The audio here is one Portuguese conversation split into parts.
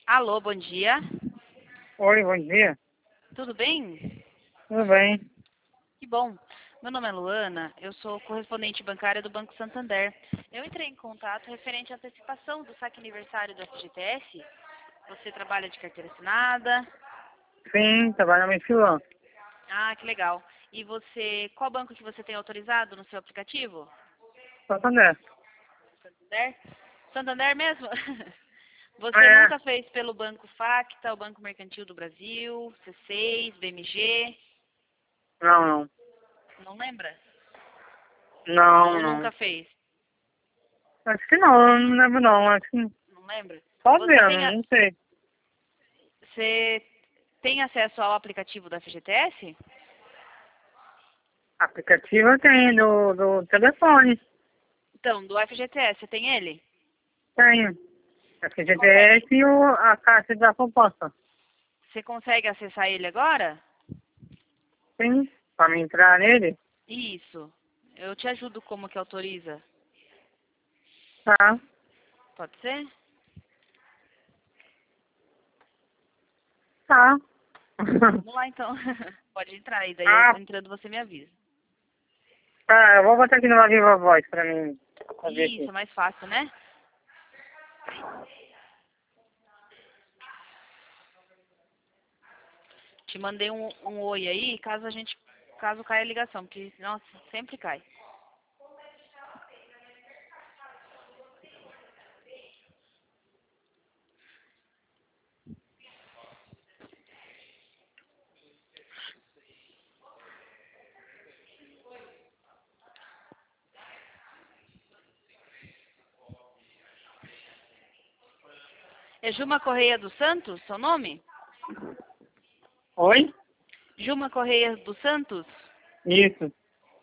Alô, bom dia. Oi, bom dia. Tudo bem? Tudo bem? Que bom. Meu nome é Luana, eu sou correspondente bancária do Banco Santander. Eu entrei em contato referente à antecipação do saque aniversário do FGTS. Você trabalha de carteira assinada? Sim, trabalho no Filão. Ah, que legal. E você, qual banco que você tem autorizado no seu aplicativo? Santander. Santander? Santander mesmo? Você É, nunca fez pelo Banco Facta, o Banco Mercantil do Brasil, C6, BMG? não, não. Não lembra? Não, Ou nunca não. fez? Acho que não, eu não lembro não. Acho que Não lembra? só Você vendo, tem, não sei. você tem acesso ao aplicativo da FGTS? Aplicativo eu tenho do telefone. Então, do FGTS, você tem ele? Tenho. A Consegue, FGTS e a caixa da poupança. você consegue acessar ele agora? Sim, para me entrar nele. Isso. Eu te ajudo como que autoriza. Tá, Pode ser? tá. Vamos lá então. Pode entrar aí, daí Ah, entrando você me avisa. tá, eu vou botar aqui no Viva Voz pra mim fazer Isso, aqui. mais fácil, né? Te mandei um oi aí, caso caia a ligação, porque senão sempre cai. É Juma Correia dos Santos, seu nome? Oi? Juma Correia dos Santos? Isso.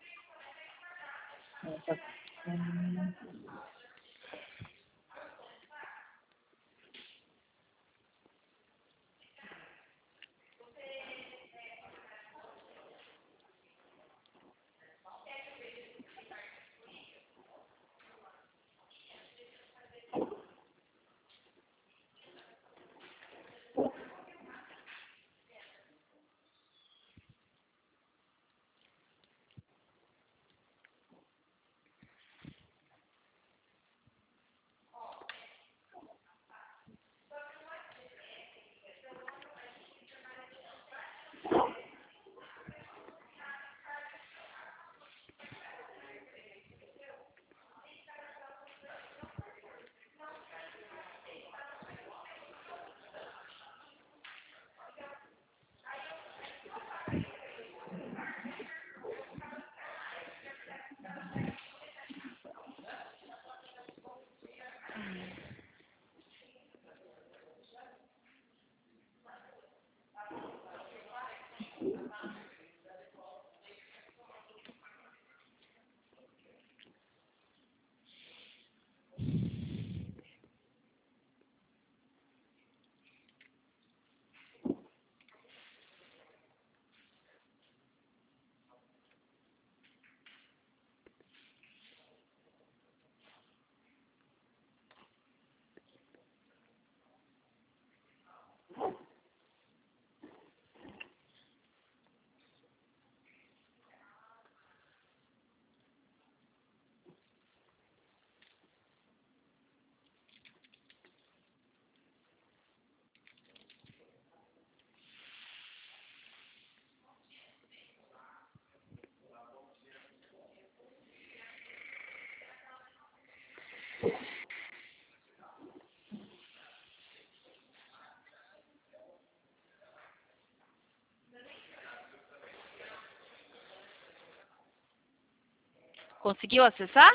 Conseguiu acessar?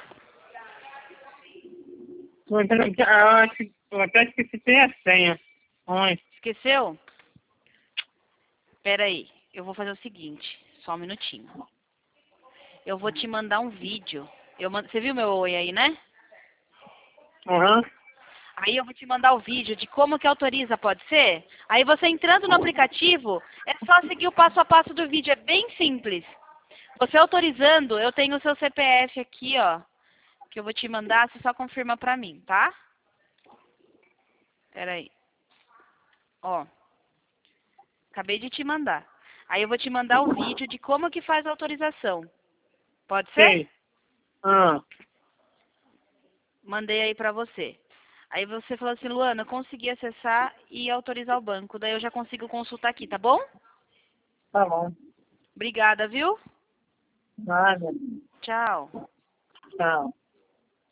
Eu até esqueci de ter a senha. Oi. Esqueceu? Pera aí, eu vou fazer o seguinte, só um minutinho. Eu vou te mandar um vídeo. Você viu meu oi aí, né? Aham. Aí eu vou te mandar o vídeo de como que autoriza, pode ser? Aí você entrando no aplicativo, é só seguir o passo a passo do vídeo, é bem simples. Você autorizando, eu tenho o seu CPF aqui, ó, que eu vou te mandar, você só confirma pra mim, tá? Pera aí. Ó, acabei de te mandar. Aí eu vou te mandar o vídeo de como que faz a autorização. Pode ser? Sei. Ah, Mandei aí pra você. Aí você falou assim, Luana, eu consegui acessar e autorizar o banco. Daí eu já consigo consultar aqui, tá bom? tá bom. Obrigada, viu? Nada. Tchau. Tchau.